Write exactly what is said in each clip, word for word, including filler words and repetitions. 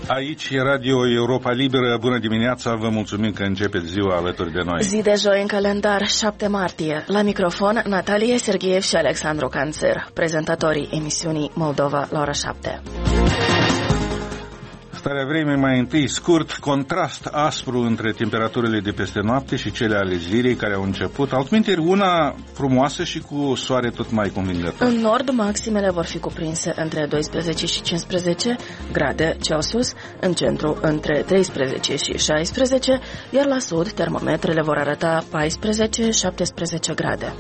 Aici e Radio Europa Liberă. Bună dimineața, vă mulțumim că începeți ziua alături de noi. Zi de joi în calendar, șapte martie. La microfon, Natalie Serghiev și Alexandru Canțer, prezentatorii emisiunii Moldova la ora șapte. Starea vremii mai întâi, scurt, contrast aspru între temperaturile de peste noapte și cele ale zilei care au început. Altminteri, una frumoasă și cu soare tot mai convingător. În nord, maximele vor fi cuprinse între doisprezece și cincisprezece grade Celsius, în centru între treisprezece și șaisprezece, iar la sud, termometrele vor arăta paisprezece șaptesprezece grade.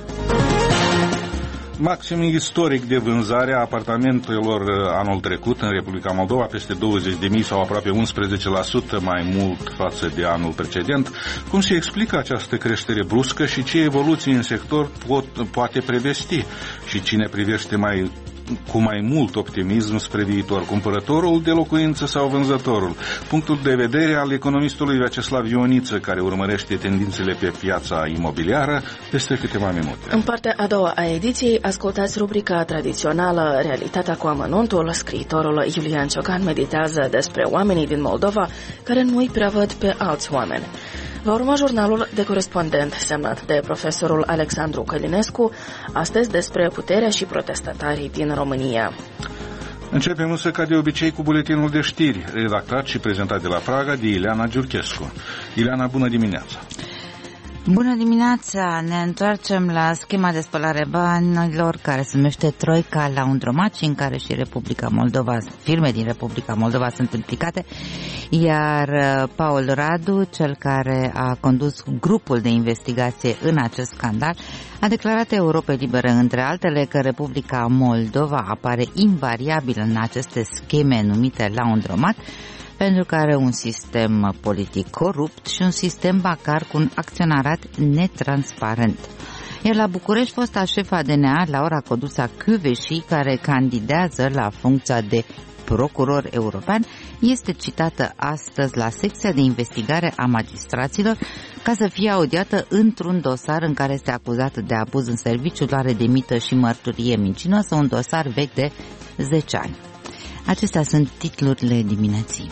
Maxim istoric de vânzare a apartamentelor anul trecut în Republica Moldova, peste douăzeci de mii sau aproape unsprezece la sută mai mult față de anul precedent. Cum se explică această creștere bruscă și ce evoluții în sector pot, poate prevesti? Și cine privește mai cu mai mult optimism spre viitor, cumpărătorul de locuință sau vânzătorul? Punctul de vedere al economistului Vyacheslav Ioniță, care urmărește tendințele pe piața imobiliară, peste câteva minute. În partea a doua a ediției, ascultați rubrica tradițională Realitatea cu amănuntul. Scriitorul Iulian Ciocan meditează despre oamenii din Moldova care nu-i prea văd pe alți oameni. Va urma jurnalul de corespondent semnat de profesorul Alexandru Călinescu, astăzi despre puterea și protestatarii din România. Începem însă ca de obicei cu buletinul de știri, redactat și prezentat de la Praga de Ileana Giurchescu. Ileana, bună dimineața! Bună dimineața! Ne întoarcem la schema de spălare banilor care se numește Troica Laundromat și în care și Republica Moldova, firme din Republica Moldova sunt implicate, iar Paul Radu, cel care a condus grupul de investigație în acest scandal, a declarat Europei Libere, între altele, că Republica Moldova apare invariabil în aceste scheme numite Laundromat, pentru că are un sistem politic corupt și un sistem bancar cu un acționarat netransparent. Iar la București, fosta șefa D N A, Laura Codruța Kövesi, care candidează la funcția de procuror european, este citată astăzi la secția de investigare a magistraților ca să fie audiată într-un dosar în care este acuzată de abuz în serviciu, luare de mită și mărturie mincinoasă, un dosar vechi de zece ani. Acestea sunt titlurile dimineții.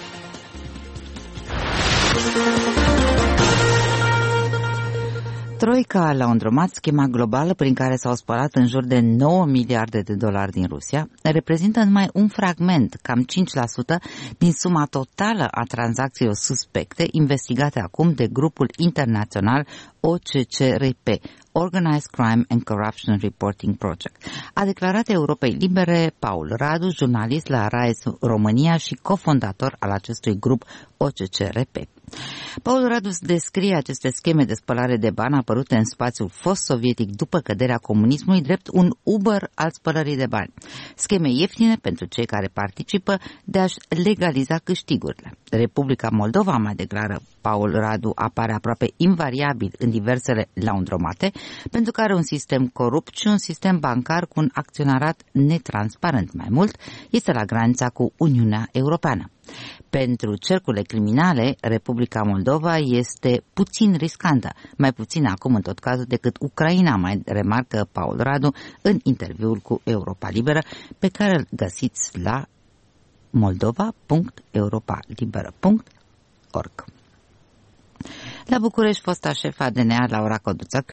Troica a laundromat, schema globală prin care s-au spălat în jur de nouă miliarde de dolari din Rusia, reprezintă numai un fragment, cam cinci la sută, din suma totală a tranzacțiilor suspecte investigate acum de grupul internațional O C C R P, Organized Crime and Corruption Reporting Project. A declarat Europei Libere Paul Radu, jurnalist la RAES România și cofondator al acestui grup O C C R P. Paul Radu descrie aceste scheme de spălare de bani apărute în spațiul fost sovietic după căderea comunismului drept un Uber al spălării de bani. Scheme ieftine pentru cei care participă de a-și legaliza câștigurile. Republica Moldova, mai declară Paul Radu, apare aproape invariabil în diversele laundromate, pentru că are un sistem corupt și un sistem bancar cu un acționarat netransparent. Mai mult, este la granița cu Uniunea Europeană. Pentru cercurile criminale, Republica Moldova este puțin riscantă, mai puțin acum în tot cazul decât Ucraina, mai remarcă Paul Radu în interviul cu Europa Liberă, pe care îl găsiți la moldova punct europa liberă punct org. La București, fosta șefa D N A, Laura Codruța